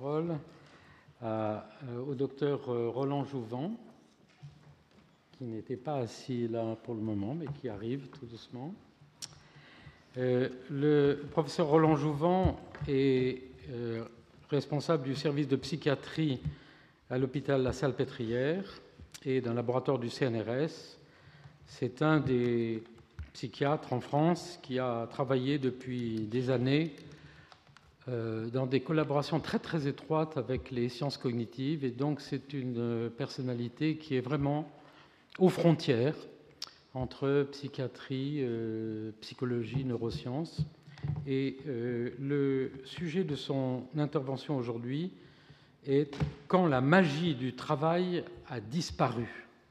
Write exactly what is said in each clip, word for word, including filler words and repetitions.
parole à, euh, au docteur Roland Jouvent, qui n'était pas assis là pour le moment, mais qui arrive tout doucement. Euh, le professeur Roland Jouvent est euh, responsable du service de psychiatrie à l'hôpital La Salpêtrière et d'un laboratoire du C N R S. C'est un des psychiatres en France qui a travaillé depuis des années euh, dans des collaborations très très étroites avec les sciences cognitives, et donc c'est une personnalité qui est vraiment aux frontières entre psychiatrie, euh, psychologie, neurosciences. Et euh, le sujet de son intervention aujourd'hui est « Quand la magie du travail a disparu ».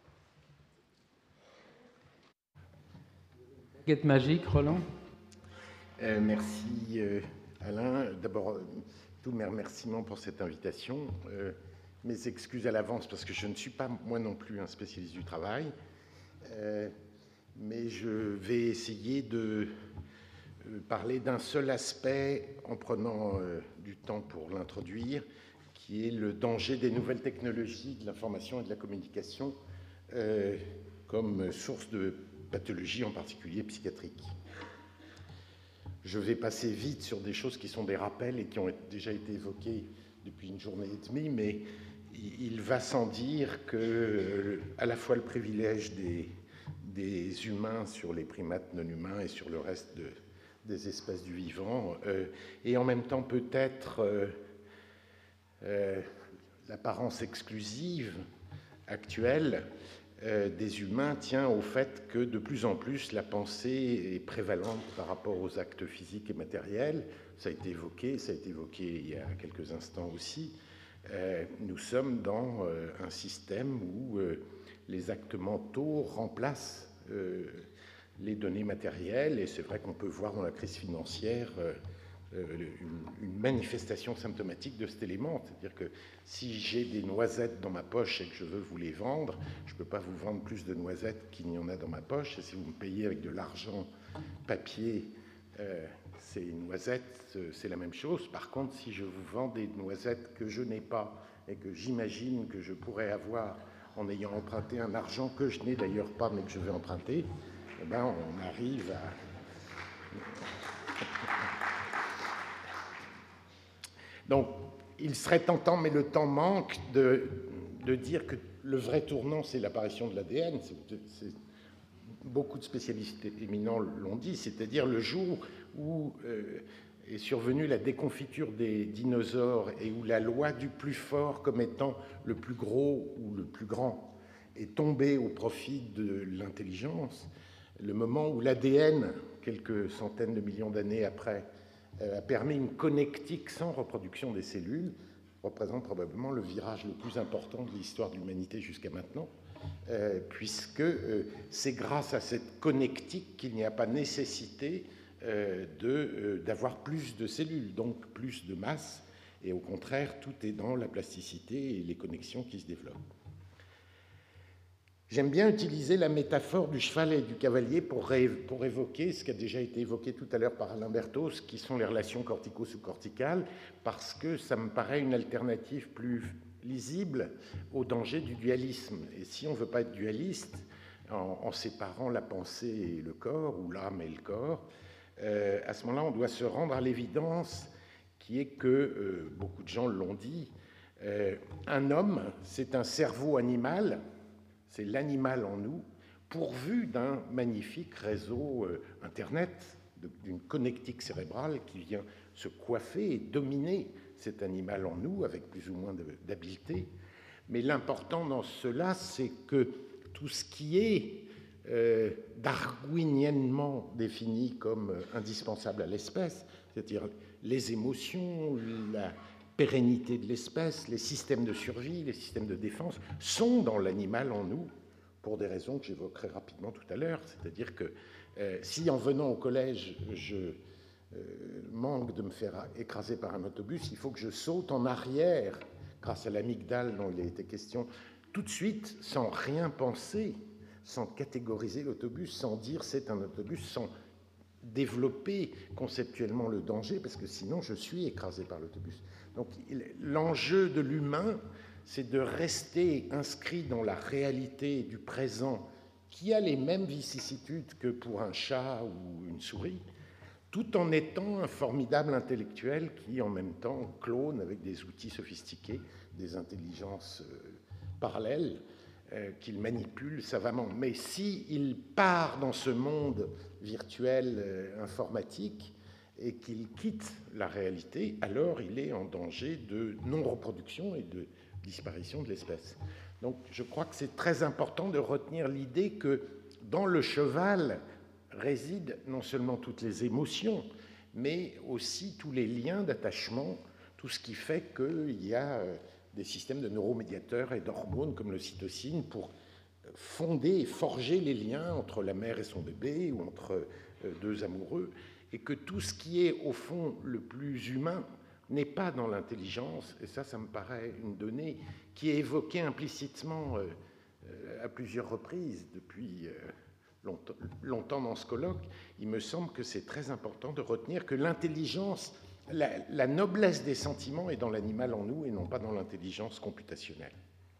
Baguette magique, Roland. Euh, merci euh, Alain. D'abord, euh, tous mes remerciements pour cette invitation. Euh, mes excuses à l'avance parce que je ne suis pas moi non plus un spécialiste du travail. Euh, mais je vais essayer de euh, parler d'un seul aspect en prenant euh, du temps pour l'introduire, qui est le danger des nouvelles technologies de l'information et de la communication euh, comme source de pathologies, en particulier psychiatriques. Je vais passer vite sur des choses qui sont des rappels et qui ont déjà été évoquées depuis une journée et demie, mais il va sans dire que à la fois le privilège des, des humains sur les primates non humains et sur le reste de, des espèces du vivant, euh, et en même temps peut-être euh, euh, l'apparence exclusive actuelle euh, des humains tient au fait que de plus en plus la pensée est prévalente par rapport aux actes physiques et matériels. Ça a été évoqué, ça a été évoqué il y a quelques instants aussi. Euh, nous sommes dans euh, un système où euh, les actes mentaux remplacent euh, les données matérielles, et c'est vrai qu'on peut voir dans la crise financière euh, une, une manifestation symptomatique de cet élément, c'est-à-dire que si j'ai des noisettes dans ma poche et que je veux vous les vendre, je ne peux pas vous vendre plus de noisettes qu'il n'y en a dans ma poche, et si vous me payez avec de l'argent papier, euh, ces noisettes, c'est la même chose. Par contre, si je vous vends des noisettes que je n'ai pas et que j'imagine que je pourrais avoir en ayant emprunté un argent que je n'ai d'ailleurs pas mais que je vais emprunter, eh ben on arrive à... Donc, il serait tentant, mais le temps manque, de, de dire que le vrai tournant, c'est l'apparition de l'A D N. C'est, c'est, beaucoup de spécialistes éminents l'ont dit, c'est-à-dire le jour où euh, est survenue la déconfiture des dinosaures et où la loi du plus fort comme étant le plus gros ou le plus grand est tombée au profit de l'intelligence, le moment où l'A D N, quelques centaines de millions d'années après, a permis une connectique sans reproduction des cellules, représente probablement le virage le plus important de l'histoire de l'humanité jusqu'à maintenant, euh, puisque euh, c'est grâce à cette connectique qu'il n'y a pas nécessité euh, de, euh, d'avoir plus de cellules, donc plus de masse, et au contraire, tout est dans la plasticité et les connexions qui se développent. J'aime bien utiliser la métaphore du cheval et du cavalier pour, ré, pour évoquer ce qui a déjà été évoqué tout à l'heure par Alain Berthoz, qui sont les relations cortico-sous-corticales, parce que ça me paraît une alternative plus lisible au danger du dualisme. Et si on ne veut pas être dualiste, en, en séparant la pensée et le corps, ou l'âme et le corps, euh, à ce moment-là, on doit se rendre à l'évidence qui est que, euh, beaucoup de gens l'ont dit, euh, un homme, c'est un cerveau animal. C'est l'animal en nous, pourvu d'un magnifique réseau euh, Internet, d'une connectique cérébrale qui vient se coiffer et dominer cet animal en nous avec plus ou moins d'habileté. Mais l'important dans cela, c'est que tout ce qui est euh, darwiniennement défini comme euh, indispensable à l'espèce, c'est-à-dire les émotions, la pérennité de l'espèce, les systèmes de survie, les systèmes de défense, sont dans l'animal en nous, pour des raisons que j'évoquerai rapidement tout à l'heure. C'est-à-dire que euh, si en venant au collège, je euh, manque de me faire écraser par un autobus, il faut que je saute en arrière, grâce à l'amygdale dont il a été question, tout de suite, sans rien penser, sans catégoriser l'autobus, sans dire c'est un autobus, sans développer conceptuellement le danger, parce que sinon je suis écrasé par l'autobus. Donc l'enjeu de l'humain, c'est de rester inscrit dans la réalité du présent qui a les mêmes vicissitudes que pour un chat ou une souris, tout en étant un formidable intellectuel qui, en même temps, clone avec des outils sophistiqués, des intelligences parallèles euh, qu'il manipule savamment. Mais s'il part dans ce monde virtuel euh, informatique et qu'il quitte la réalité, alors il est en danger de non-reproduction et de disparition de l'espèce. Donc je crois que c'est très important de retenir l'idée que dans le cheval résident non seulement toutes les émotions, mais aussi tous les liens d'attachement, tout ce qui fait qu'il y a des systèmes de neuromédiateurs et d'hormones comme l'ocytocine pour fonder et forger les liens entre la mère et son bébé ou entre deux amoureux, et que tout ce qui est au fond le plus humain n'est pas dans l'intelligence, et ça, ça me paraît une donnée qui est évoquée implicitement euh, à plusieurs reprises depuis euh, longtemps, longtemps dans ce colloque. Il me semble que c'est très important de retenir que l'intelligence, la, la noblesse des sentiments est dans l'animal en nous et non pas dans l'intelligence computationnelle.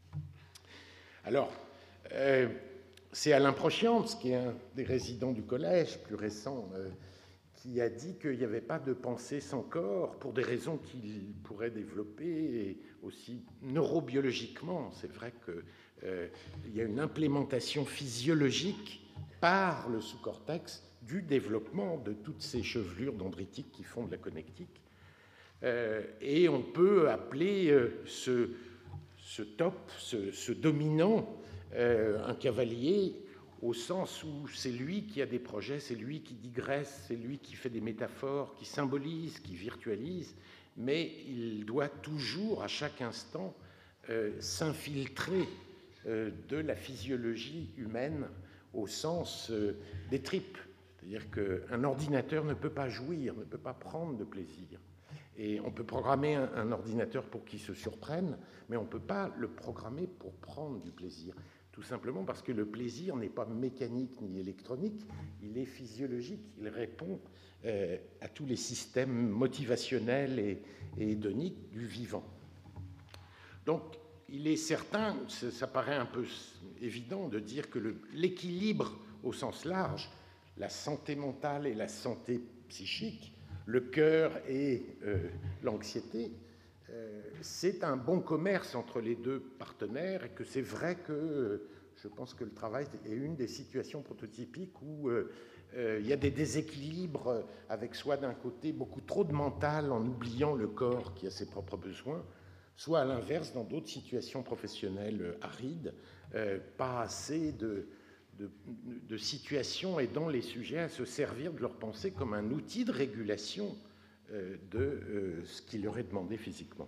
Alors, euh, c'est Alain Prochiantz, qui est un des résidents du collège plus récent, euh, qui a dit qu'il n'y avait pas de pensée sans corps, pour des raisons qu'il pourrait développer, et aussi neurobiologiquement. C'est vrai qu'il euh, y a une implémentation physiologique par le sous-cortex du développement de toutes ces chevelures dendritiques qui font de la connectique. Euh, et on peut appeler euh, ce, ce top, ce, ce dominant, euh, un cavalier, au sens où c'est lui qui a des projets, c'est lui qui digresse, c'est lui qui fait des métaphores, qui symbolise, qui virtualise, mais il doit toujours, à chaque instant, euh, s'infiltrer euh, de la physiologie humaine au sens euh, des tripes. C'est-à-dire qu'un ordinateur ne peut pas jouir, ne peut pas prendre de plaisir. Et on peut programmer un, un ordinateur pour qu'il se surprenne, mais on ne peut pas le programmer pour prendre du plaisir. Tout simplement parce que le plaisir n'est pas mécanique ni électronique, il est physiologique, il répond euh, à tous les systèmes motivationnels et, et hédoniques du vivant. Donc, il est certain, ça, ça paraît un peu évident de dire que le, l'équilibre au sens large, la santé mentale et la santé psychique, le cœur et euh, l'anxiété, c'est un bon commerce entre les deux partenaires et que c'est vrai que je pense que le travail est une des situations prototypiques où euh, euh, il y a des déséquilibres avec soit d'un côté beaucoup trop de mental en oubliant le corps qui a ses propres besoins, soit à l'inverse dans d'autres situations professionnelles arides, euh, pas assez de, de, de situations aidant les sujets à se servir de leur pensée comme un outil de régulation euh, de euh, ce qui leur est demandé physiquement.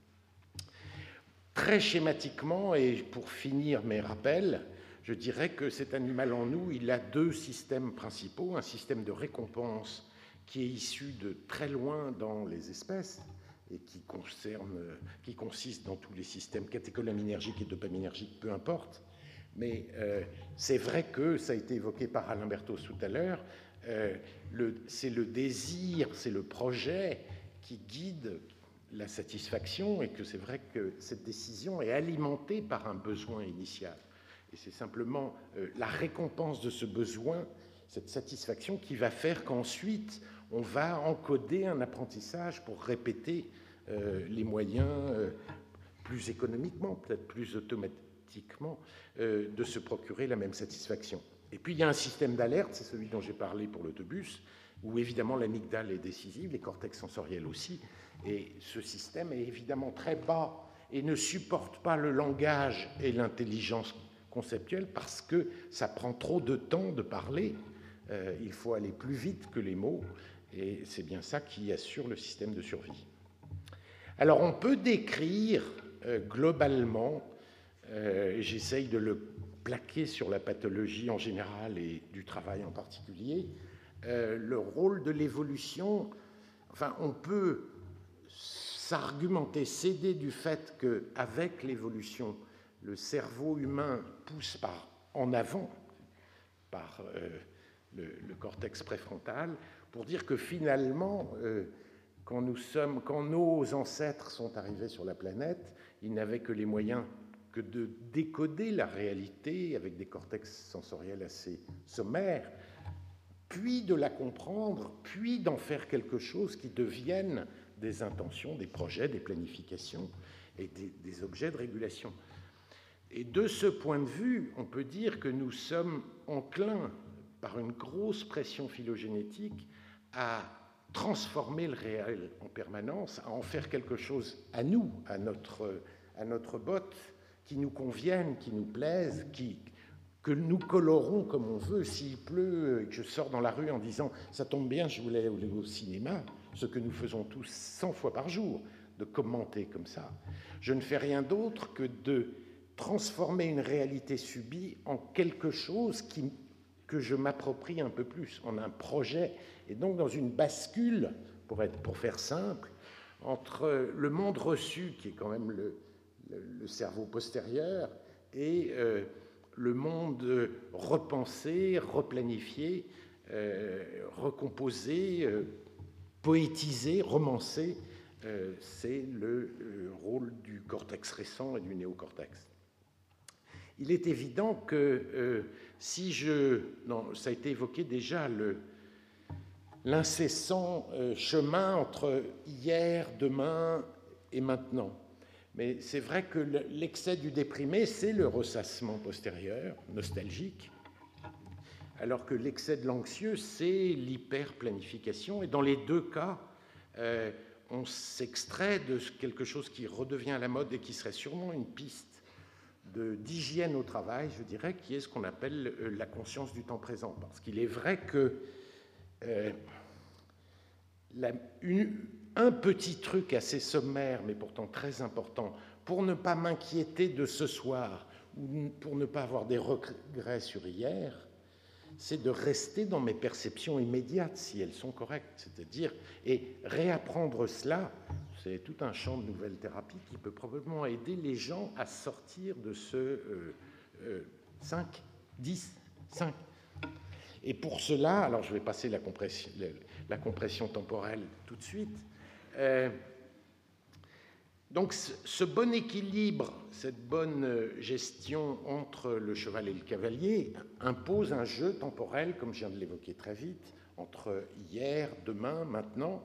Très schématiquement, et pour finir mes rappels, je dirais que cet animal en nous, il a deux systèmes principaux. Un système de récompense qui est issu de très loin dans les espèces et qui, concerne, qui consiste dans tous les systèmes catécholaminergiques et dopaminergiques, peu importe. Mais euh, c'est vrai que, ça a été évoqué par Alain Berthos tout à l'heure, euh, le, c'est le désir, c'est le projet qui guide la satisfaction, et que c'est vrai que cette décision est alimentée par un besoin initial. Et c'est simplement euh, la récompense de ce besoin, cette satisfaction, qui va faire qu'ensuite, on va encoder un apprentissage pour répéter euh, les moyens euh, plus économiquement, peut-être plus automatiquement, euh, de se procurer la même satisfaction. Et puis, il y a un système d'alerte, c'est celui dont j'ai parlé pour l'autobus, où évidemment l'amygdale est décisive, les cortex sensoriels aussi, et ce système est évidemment très bas et ne supporte pas le langage et l'intelligence conceptuelle parce que ça prend trop de temps de parler, euh, il faut aller plus vite que les mots, et c'est bien ça qui assure le système de survie. Alors on peut décrire euh, globalement, euh, et j'essaye de le plaquer sur la pathologie en général et du travail en particulier, euh, le rôle de l'évolution. Enfin, on peut s'argumenter, s'aider du fait qu'avec l'évolution, le cerveau humain pousse par en avant, par euh, le, le cortex préfrontal, pour dire que finalement, euh, quand, nous sommes, quand nos ancêtres sont arrivés sur la planète, ils n'avaient que les moyens que de décoder la réalité avec des cortex sensoriels assez sommaires, puis de la comprendre, puis d'en faire quelque chose qui devienne des intentions, des projets, des planifications et des, des objets de régulation. Et de ce point de vue, on peut dire que nous sommes enclins, par une grosse pression phylogénétique, à transformer le réel en permanence, à en faire quelque chose à nous, à notre, à notre botte, qui nous convienne, qui nous plaise, qui, que nous colorons comme on veut. S'il pleut et que je sors dans la rue en disant « ça tombe bien, je voulais aller au cinéma », ce que nous faisons tous cent fois par jour, de commenter comme ça, je ne fais rien d'autre que de transformer une réalité subie en quelque chose qui, que je m'approprie un peu plus, en un projet, et donc dans une bascule, pour, être, pour faire simple, entre le monde reçu, qui est quand même le, le, le cerveau postérieur, et euh, le monde repensé, replanifié, euh, recomposé, euh, poétisé, romancé. Euh, c'est le euh, rôle du cortex récent et du néocortex. Il est évident que euh, si je... Non, ça a été évoqué déjà, le, l'incessant euh, chemin entre hier, demain et maintenant. Mais c'est vrai que l'excès du déprimé, c'est le ressassement postérieur, nostalgique, alors que l'excès de l'anxieux, c'est l'hyperplanification. Et dans les deux cas, euh, on s'extrait de quelque chose qui redevient à la mode et qui serait sûrement une piste d'hygiène au travail, je dirais, qui est ce qu'on appelle la conscience du temps présent. Parce qu'il est vrai que euh, la, une, un petit truc assez sommaire, mais pourtant très important, pour ne pas m'inquiéter de ce soir, ou pour ne pas avoir des regrets sur hier, c'est de rester dans mes perceptions immédiates, si elles sont correctes. C'est-à-dire, et réapprendre cela, c'est tout un champ de nouvelles thérapies qui peut probablement aider les gens à sortir de ce euh, euh, cinq, dix, cinq. Et pour cela, alors je vais passer la compression, la compression temporelle tout de suite. Euh, donc ce bon équilibre, cette bonne gestion entre le cheval et le cavalier impose un jeu temporel, comme je viens de l'évoquer très vite, entre hier, demain, maintenant,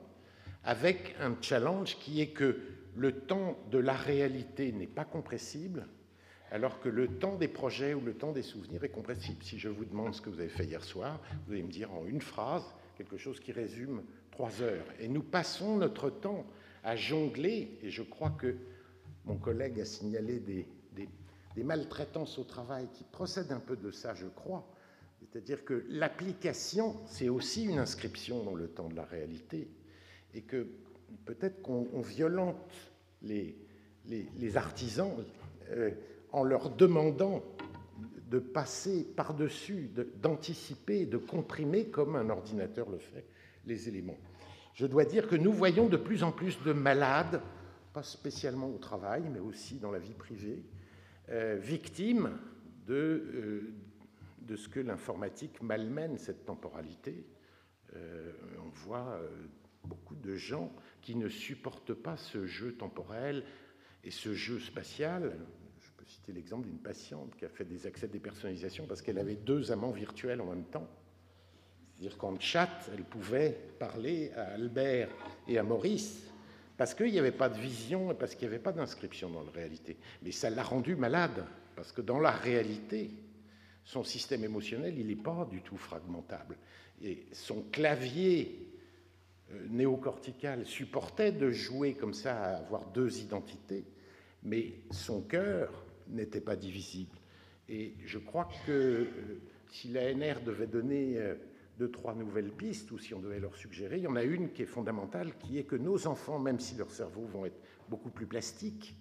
avec un challenge qui est que le temps de la réalité n'est pas compressible, alors que le temps des projets ou le temps des souvenirs est compressible. Si je vous demande ce que vous avez fait hier soir, vous allez me dire en une phrase quelque chose qui résume trois heures. Et nous passons notre temps à jongler, et je crois que mon collègue a signalé des, des, des maltraitances au travail qui procèdent un peu de ça, je crois. C'est-à-dire que l'application, c'est aussi une inscription dans le temps de la réalité, et que peut-être qu'on violente les, les, les artisans euh, en leur demandant de passer par-dessus, de, d'anticiper, de comprimer, comme un ordinateur le fait, les éléments. Je dois dire que nous voyons de plus en plus de malades, pas spécialement au travail, mais aussi dans la vie privée, euh, victimes de, euh, de ce que l'informatique malmène, cette temporalité. Euh, on voit euh, beaucoup de gens qui ne supportent pas ce jeu temporel et ce jeu spatial. Je peux citer l'exemple d'une patiente qui a fait des accès de dépersonnalisation parce qu'elle avait deux amants virtuels en même temps. C'est-à-dire qu'en chat, elle pouvait parler à Albert et à Maurice parce qu'il n'y avait pas de vision et parce qu'il n'y avait pas d'inscription dans la réalité. Mais ça l'a rendue malade, parce que dans la réalité, son système émotionnel, il n'est pas du tout fragmentable. Et son clavier euh, néocortical supportait de jouer comme ça, à avoir deux identités, mais son cœur n'était pas divisible. Et je crois que euh, si l'A N R devait donner... Euh, deux, trois nouvelles pistes, ou si on devait leur suggérer, il y en a une qui est fondamentale, qui est que nos enfants, même si leurs cerveaux vont être beaucoup plus plastiques,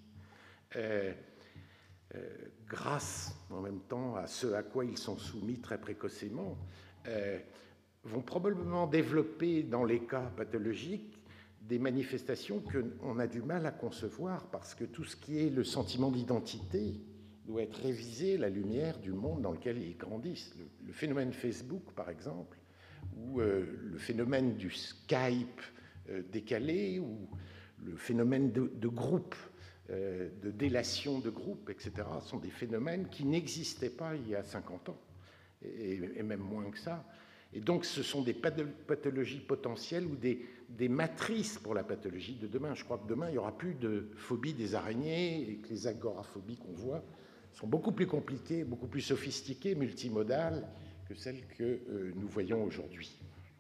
euh, euh, grâce en même temps à ce à quoi ils sont soumis très précocement, euh, vont probablement développer dans les cas pathologiques des manifestations qu'on a du mal à concevoir, parce que tout ce qui est le sentiment d'identité doit être révisé à la lumière du monde dans lequel ils grandissent. Le, le phénomène Facebook, par exemple, ou euh, le phénomène du Skype euh, décalé, ou le phénomène de, de groupe, euh, de délation de groupe, et cetera, sont des phénomènes qui n'existaient pas il y a cinquante ans, et, et même moins que ça. Et donc, ce sont des pathologies potentielles ou des, des matrices pour la pathologie de demain. Je crois que demain, il n'y aura plus de phobie des araignées et que les agoraphobies qu'on voit sont beaucoup plus compliquées, beaucoup plus sophistiquées, multimodales que celles que euh, nous voyons aujourd'hui.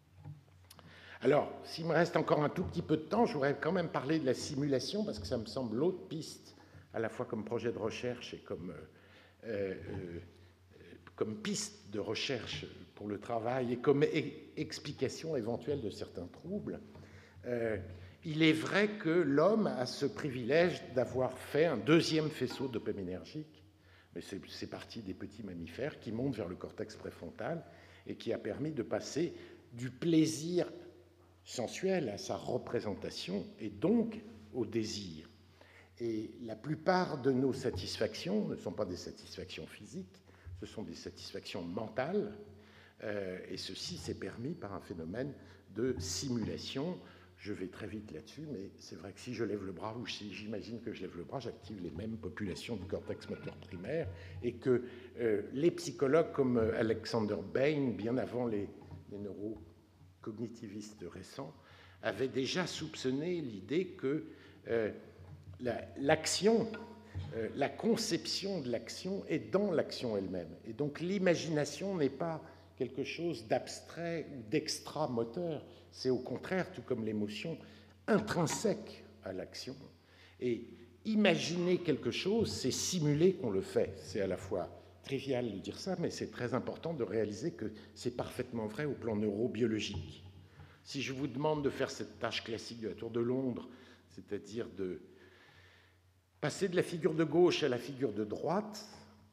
Alors, s'il me reste encore un tout petit peu de temps, je voudrais quand même parler de la simulation parce que ça me semble l'autre piste, à la fois comme projet de recherche et comme, euh, euh, comme piste de recherche pour le travail et comme explication éventuelle de certains troubles. Euh, il est vrai que l'homme a ce privilège d'avoir fait un deuxième faisceau dopaminergique, mais c'est parti des petits mammifères qui montent vers le cortex préfrontal et qui a permis de passer du plaisir sensuel à sa représentation et donc au désir. Et la plupart de nos satisfactions ne sont pas des satisfactions physiques, ce sont des satisfactions mentales. Euh, et ceci s'est permis par un phénomène de simulation. Je vais très vite là-dessus, mais c'est vrai que si je lève le bras, ou si j'imagine que je lève le bras, j'active les mêmes populations du cortex moteur primaire, et que euh, les psychologues comme Alexander Bain, bien avant les, les neurocognitivistes récents, avaient déjà soupçonné l'idée que euh, l'action, la, euh, la conception de l'action est dans l'action elle-même. Et donc l'imagination n'est pas quelque chose d'abstrait ou d'extra-moteur, c'est au contraire, tout comme l'émotion, intrinsèque à l'action. Et imaginer quelque chose, c'est simuler qu'on le fait. C'est à la fois trivial de dire ça, mais c'est très important de réaliser que c'est parfaitement vrai au plan neurobiologique. Si je vous demande de faire cette tâche classique de la Tour de Londres, c'est-à-dire de passer de la figure de gauche à la figure de droite,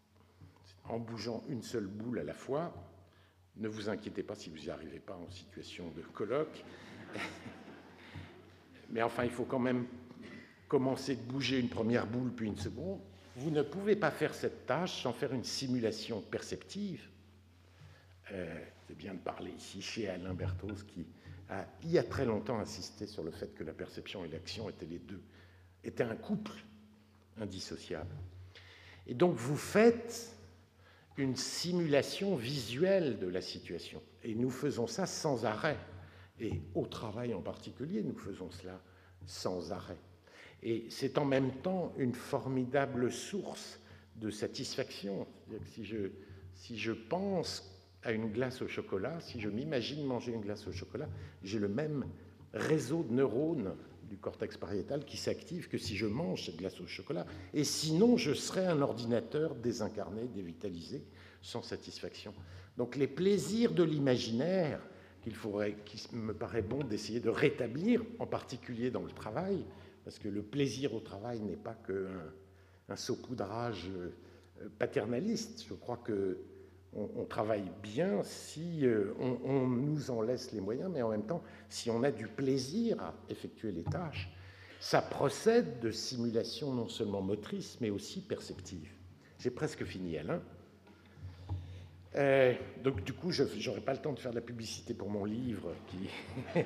en bougeant une seule boule à la fois, ne vous inquiétez pas si vous n'y arrivez pas en situation de colloque. Mais enfin, il faut quand même commencer de bouger une première boule, puis une seconde. Vous ne pouvez pas faire cette tâche sans faire une simulation perceptive. Euh, c'est bien de parler ici chez Alain Berthoz, qui a, il y a très longtemps, insisté sur le fait que la perception et l'action étaient les deux, étaient un couple indissociable. Et donc, vous faites une simulation visuelle de la situation. Et nous faisons ça sans arrêt. Et au travail en particulier, nous faisons cela sans arrêt. Et c'est en même temps une formidable source de satisfaction. C'est-à-dire que si je, si je pense à une glace au chocolat, si je m'imagine manger une glace au chocolat, j'ai le même réseau de neurones du cortex pariétal qui s'active que si je mange cette glace au chocolat. Et sinon, je serais un ordinateur désincarné, dévitalisé, sans satisfaction. Donc les plaisirs de l'imaginaire, qu'il faudrait, qui me paraît bon d'essayer de rétablir, en particulier dans le travail, parce que le plaisir au travail n'est pas qu'un un saupoudrage paternaliste. Je crois que On, on travaille bien si euh, on, on nous en laisse les moyens, mais en même temps, si on a du plaisir à effectuer les tâches, ça procède de simulation non seulement motrice, mais aussi perceptive. J'ai presque fini, Alain. Euh, donc, du coup, je n'aurai pas le temps de faire de la publicité pour mon livre. Qui...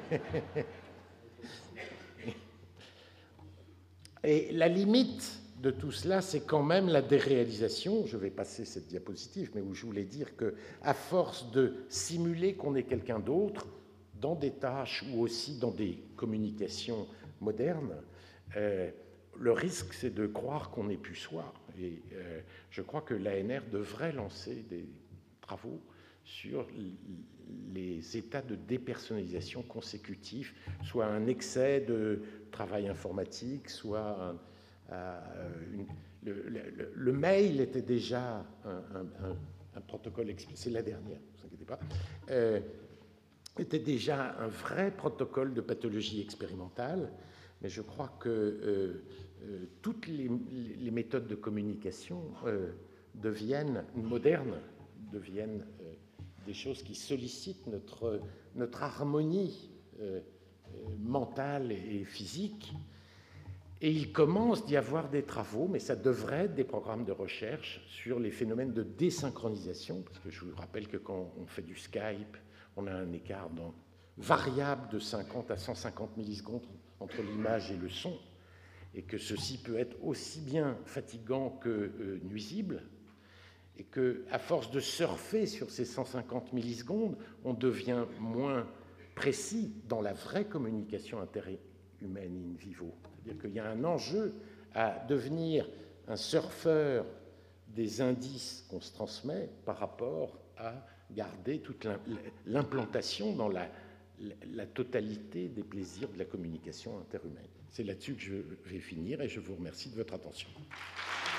Et la limite de tout cela, c'est quand même la déréalisation. Je vais passer cette diapositive, mais où je voulais dire qu'à force de simuler qu'on est quelqu'un d'autre, dans des tâches ou aussi dans des communications modernes, euh, le risque, c'est de croire qu'on n'est plus soi. Et euh, je crois que l'A N R devrait lancer des travaux sur les états de dépersonnalisation consécutifs, soit un excès de travail informatique, soit un Euh, une, le, le, le mail était déjà un, un, un, un protocole, c'est la dernière, ne vous inquiétez pas, euh, était déjà un vrai protocole de pathologie expérimentale, mais je crois que euh, euh, toutes les, les méthodes de communication euh, deviennent modernes, deviennent euh, des choses qui sollicitent notre, notre harmonie euh, mentale et physique. Et il commence d'y avoir des travaux, mais ça devrait être des programmes de recherche sur les phénomènes de désynchronisation, parce que je vous rappelle que quand on fait du Skype, on a un écart dans variable de cinquante à cent cinquante millisecondes entre l'image et le son, et que ceci peut être aussi bien fatigant que euh, nuisible, et qu'à force de surfer sur ces cent cinquante millisecondes, on devient moins précis dans la vraie communication interhumaine in vivo. C'est-à-dire qu'il y a un enjeu à devenir un surfeur des indices qu'on se transmet par rapport à garder toute l'implantation dans la, la totalité des plaisirs de la communication interhumaine. C'est là-dessus que je vais finir et je vous remercie de votre attention.